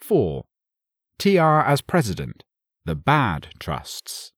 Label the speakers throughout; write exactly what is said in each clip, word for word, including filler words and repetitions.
Speaker 1: four. T R as president, the bad trusts.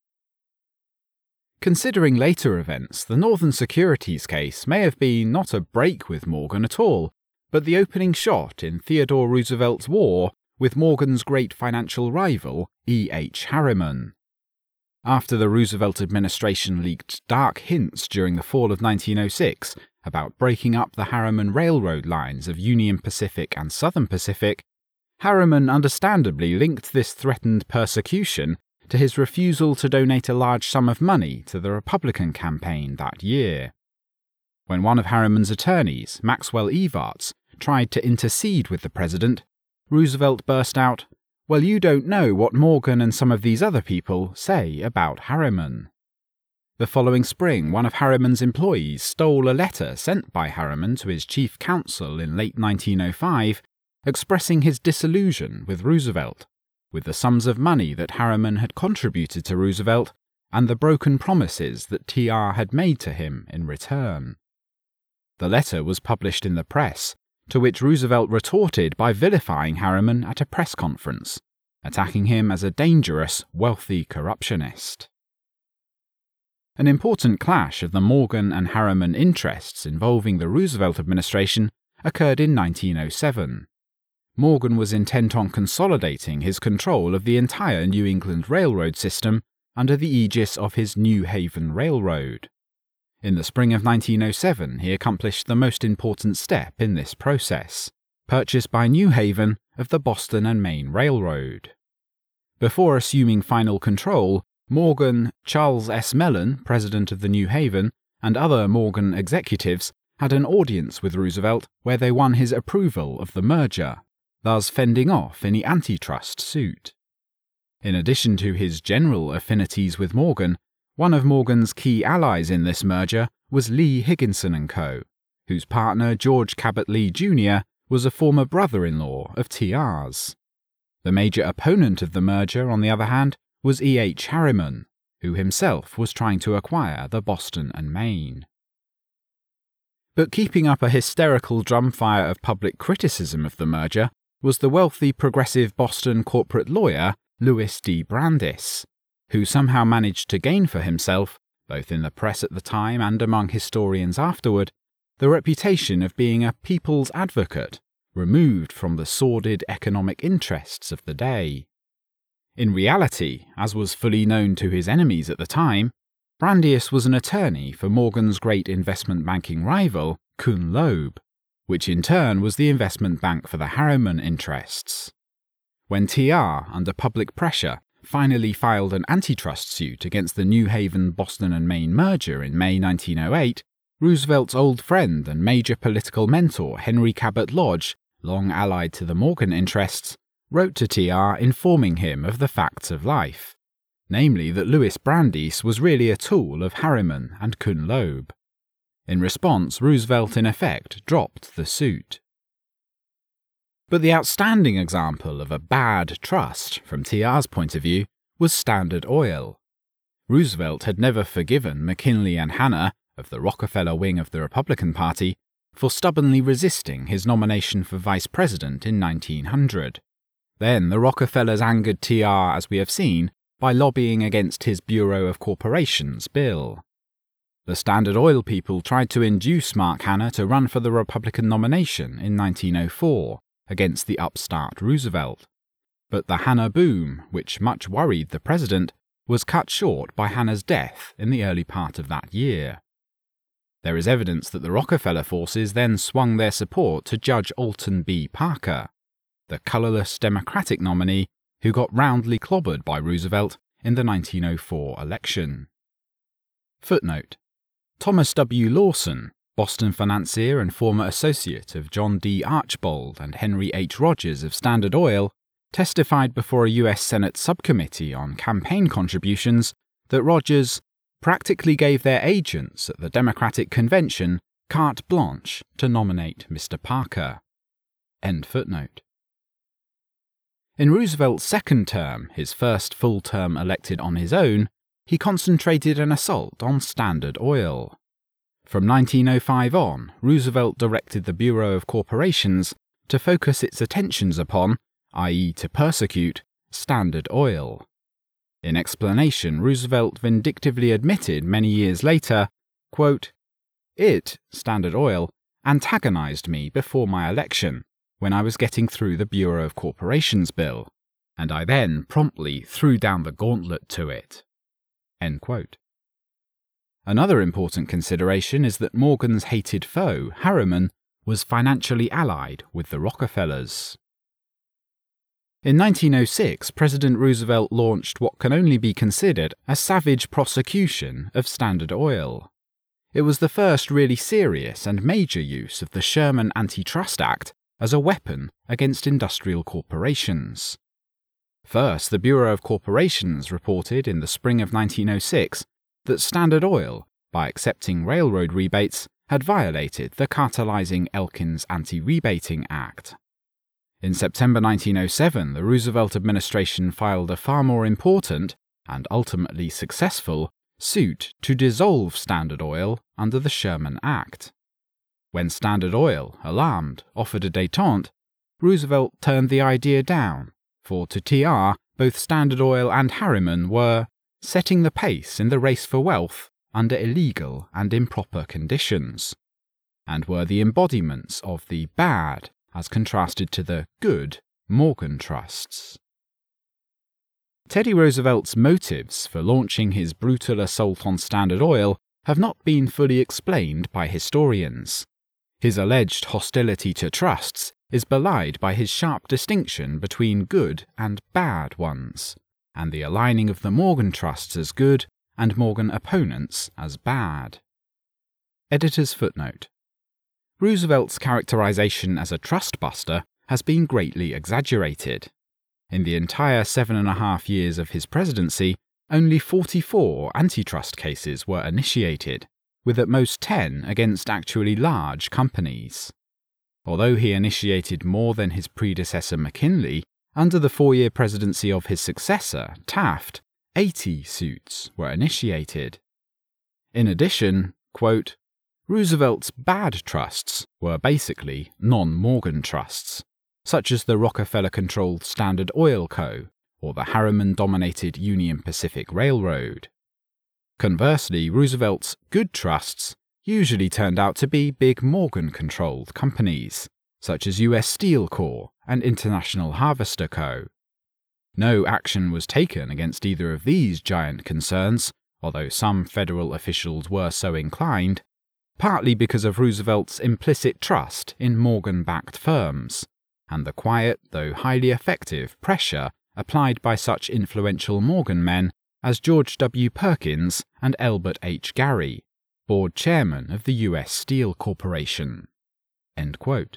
Speaker 1: Considering later events, the Northern Securities case may have been not a break with Morgan at all, but the opening shot in Theodore Roosevelt's war with Morgan's great financial rival, E. H. Harriman. After the Roosevelt administration leaked dark hints during the fall of nineteen oh six about breaking up the Harriman railroad lines of Union Pacific and Southern Pacific, Harriman understandably linked this threatened persecution to his refusal to donate a large sum of money to the Republican campaign that year. When one of Harriman's attorneys, Maxwell Evarts, tried to intercede with the president, Roosevelt burst out, "Well, you don't know what Morgan and some of these other people say about Harriman." The following spring, one of Harriman's employees stole a letter sent by Harriman to his chief counsel in late nineteen oh five, expressing his disillusion with Roosevelt, with the sums of money that Harriman had contributed to Roosevelt and the broken promises that T R had made to him in return. The letter was published in the press, to which Roosevelt retorted by vilifying Harriman at a press conference, attacking him as a dangerous, wealthy corruptionist. An important clash of the Morgan and Harriman interests involving the Roosevelt administration occurred in nineteen oh seven. Morgan was intent on consolidating his control of the entire New England railroad system under the aegis of his New Haven Railroad. In the spring of nineteen oh seven, he accomplished the most important step in this process, purchase by New Haven of the Boston and Maine Railroad. Before assuming final control, Morgan, Charles S. Mellon, president of the New Haven, and other Morgan executives had an audience with Roosevelt where they won his approval of the merger, thus fending off any antitrust suit. In addition to his general affinities with Morgan, one of Morgan's key allies in this merger was Lee Higginson and Co., whose partner George Cabot Lee Junior was a former brother-in-law of T R's. The major opponent of the merger, on the other hand, was E. H. Harriman, who himself was trying to acquire the Boston and Maine. But keeping up a hysterical drumfire of public criticism of the merger was the wealthy progressive Boston corporate lawyer Louis D. Brandeis, who somehow managed to gain for himself, both in the press at the time and among historians afterward, the reputation of being a people's advocate, removed from the sordid economic interests of the day. In reality, as was fully known to his enemies at the time, Brandeis was an attorney for Morgan's great investment banking rival, Kuhn Loeb, which in turn was the investment bank for the Harriman interests. When T R, under public pressure, finally filed an antitrust suit against the New Haven Boston and Maine merger in May nineteen oh eight, Roosevelt's old friend and major political mentor Henry Cabot Lodge, long allied to the Morgan interests, wrote to T R informing him of the facts of life, namely that Louis Brandeis was really a tool of Harriman and Kuhn Loeb. In response, Roosevelt in effect dropped the suit. But the outstanding example of a bad trust, from T R's point of view, was Standard Oil. Roosevelt had never forgiven McKinley and Hanna, of the Rockefeller wing of the Republican Party, for stubbornly resisting his nomination for vice president in nineteen hundred. Then the Rockefellers angered T R, as we have seen, by lobbying against his Bureau of Corporations bill. The Standard Oil people tried to induce Mark Hanna to run for the Republican nomination in nineteen oh four against the upstart Roosevelt. But the Hanna boom, which much worried the president, was cut short by Hanna's death in the early part of that year. There is evidence that the Rockefeller forces then swung their support to Judge Alton B. Parker, the colourless Democratic nominee who got roundly clobbered by Roosevelt in the nineteen oh four election. Footnote: Thomas W. Lawson, Boston financier and former associate of John D. Archbold and Henry H. Rogers of Standard Oil, testified before a U S Senate subcommittee on campaign contributions that Rogers practically gave their agents at the Democratic convention carte blanche to nominate Mister Parker. End footnote. In Roosevelt's second term, his first full term elected on his own, he concentrated an assault on Standard Oil. From nineteen oh five on, Roosevelt directed the Bureau of Corporations to focus its attentions upon, that is to persecute, Standard Oil. In explanation, Roosevelt vindictively admitted many years later, quote, "It, Standard Oil, antagonized me before my election when I was getting through the Bureau of Corporations bill, and I then promptly threw down the gauntlet to it." End quote. Another important consideration is that Morgan's hated foe, Harriman, was financially allied with the Rockefellers. In nineteen oh six, President Roosevelt launched what can only be considered a savage prosecution of Standard Oil. It was the first really serious and major use of the Sherman Antitrust Act as a weapon against industrial corporations. First, the Bureau of Corporations reported in the spring of nineteen oh six that Standard Oil, by accepting railroad rebates, had violated the cartelizing Elkins Anti-Rebating Act. In September nineteen oh seven, the Roosevelt administration filed a far more important, and ultimately successful, suit to dissolve Standard Oil under the Sherman Act. When Standard Oil, alarmed, offered a détente, Roosevelt turned the idea down, for to T R, both Standard Oil and Harriman were setting the pace in the race for wealth under illegal and improper conditions, and were the embodiments of the bad as contrasted to the good Morgan trusts. Teddy Roosevelt's motives for launching his brutal assault on Standard Oil have not been fully explained by historians. His alleged hostility to trusts is belied by his sharp distinction between good and bad ones, and the aligning of the Morgan trusts as good and Morgan opponents as bad. Editor's footnote. Roosevelt's characterization as a trust buster has been greatly exaggerated. In the entire seven and a half years of his presidency, only forty-four antitrust cases were initiated, with at most ten against actually large companies. Although he initiated more than his predecessor McKinley, under the four-year presidency of his successor, Taft, eighty suits were initiated. In addition, quote, Roosevelt's bad trusts were basically non-Morgan trusts, such as the Rockefeller-controlled Standard Oil Co. or the Harriman-dominated Union Pacific Railroad. Conversely, Roosevelt's good trusts usually turned out to be big Morgan-controlled companies, such as U S Steel Corp and International Harvester Co. No action was taken against either of these giant concerns, although some federal officials were so inclined, partly because of Roosevelt's implicit trust in Morgan-backed firms, and the quiet though highly effective pressure applied by such influential Morgan men as George W. Perkins and Elbert H. Gary, board chairman of the U S Steel Corporation. End quote.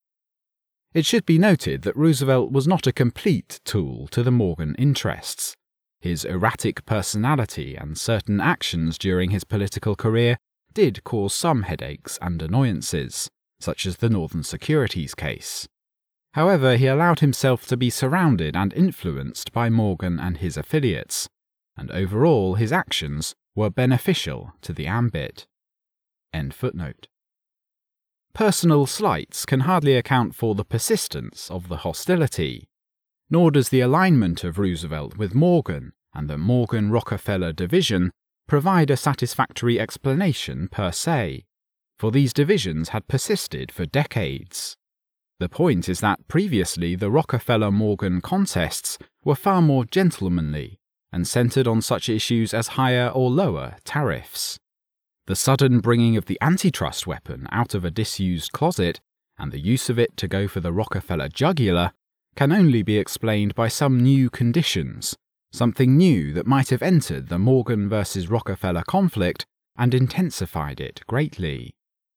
Speaker 1: It should be noted that Roosevelt was not a complete tool to the Morgan interests. His erratic personality and certain actions during his political career did cause some headaches and annoyances, such as the Northern Securities case. However, he allowed himself to be surrounded and influenced by Morgan and his affiliates, and overall his actions were beneficial to the ambit. End footnote. Personal slights can hardly account for the persistence of the hostility, nor does the alignment of Roosevelt with Morgan and the Morgan-Rockefeller division provide a satisfactory explanation per se, for these divisions had persisted for decades. The point is that previously the Rockefeller-Morgan contests were far more gentlemanly and centered on such issues as higher or lower tariffs. The sudden bringing of the antitrust weapon out of a disused closet and the use of it to go for the Rockefeller jugular can only be explained by some new conditions, something new that might have entered the Morgan versus Rockefeller conflict and intensified it greatly.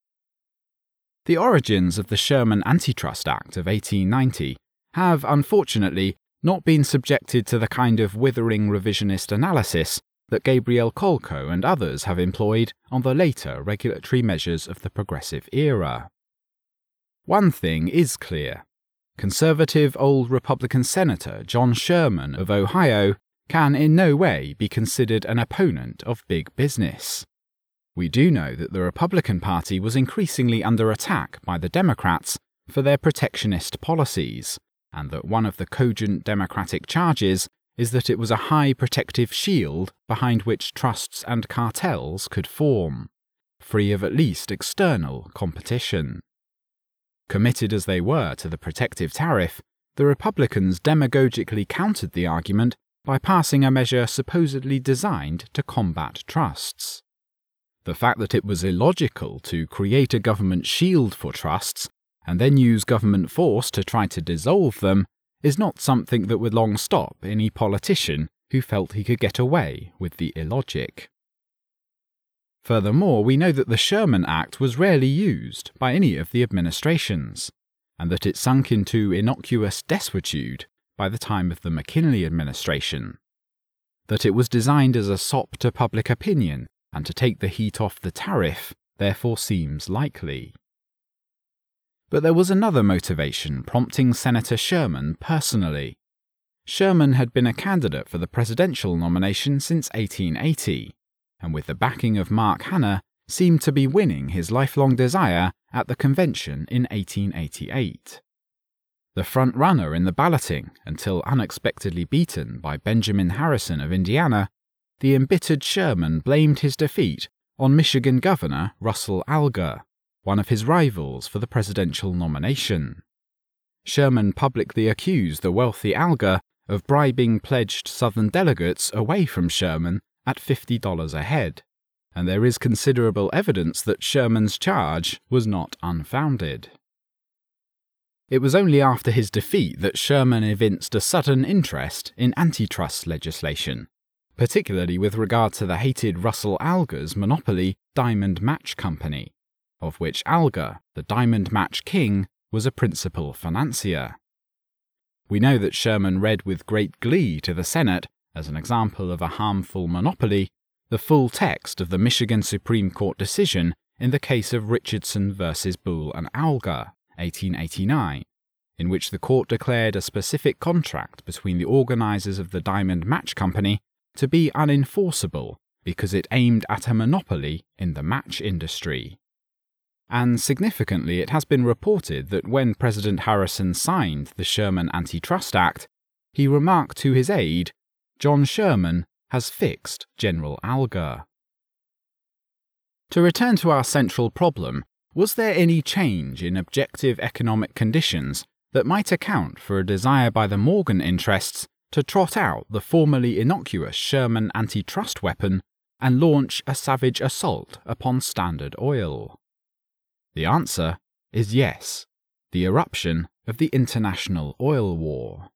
Speaker 1: The origins of the Sherman Antitrust Act of eighteen ninety have, unfortunately, not been subjected to the kind of withering revisionist analysis that Gabriel Kolko and others have employed on the later regulatory measures of the progressive era. One thing is clear. Conservative old Republican Senator John Sherman of Ohio can in no way be considered an opponent of big business. We do know that the Republican Party was increasingly under attack by the Democrats for their protectionist policies, and that one of the cogent democratic charges is that it was a high protective shield behind which trusts and cartels could form, free of at least external competition. Committed as they were to the protective tariff, the Republicans demagogically countered the argument by passing a measure supposedly designed to combat trusts. The fact that it was illogical to create a government shield for trusts and then use government force to try to dissolve them is not something that would long stop any politician who felt he could get away with the illogic. Furthermore, we know that the Sherman Act was rarely used by any of the administrations, and that it sunk into innocuous desuetude by the time of the McKinley administration. That it was designed as a sop to public opinion and to take the heat off the tariff therefore seems likely. But there was another motivation prompting Senator Sherman personally. Sherman had been a candidate for the presidential nomination since eighteen eighty, and with the backing of Mark Hanna, seemed to be winning his lifelong desire at the convention in eighteen eighty-eight. The front-runner in the balloting until unexpectedly beaten by Benjamin Harrison of Indiana, the embittered Sherman blamed his defeat on Michigan Governor Russell Alger, one of his rivals for the presidential nomination. Sherman publicly accused the wealthy Alger of bribing pledged Southern delegates away from Sherman at fifty dollars a head, and there is considerable evidence that Sherman's charge was not unfounded. It was only after his defeat that Sherman evinced a sudden interest in antitrust legislation, particularly with regard to the hated Russell Alger's monopoly Diamond Match Company, of which Alger, the Diamond Match King, was a principal financier. We know that Sherman read with great glee to the Senate, as an example of a harmful monopoly, the full text of the Michigan Supreme Court decision in the case of Richardson versus Boole and Alger, eighteen eighty-nine, in which the court declared a specific contract between the organizers of the Diamond Match Company to be unenforceable because it aimed at a monopoly in the match industry. And significantly, it has been reported that when President Harrison signed the Sherman Antitrust Act, he remarked to his aide, "John Sherman has fixed General Alger." To return to our central problem, was there any change in objective economic conditions that might account for a desire by the Morgan interests to trot out the formerly innocuous Sherman antitrust weapon and launch a savage assault upon Standard Oil? The answer is yes, the eruption of the International Oil War.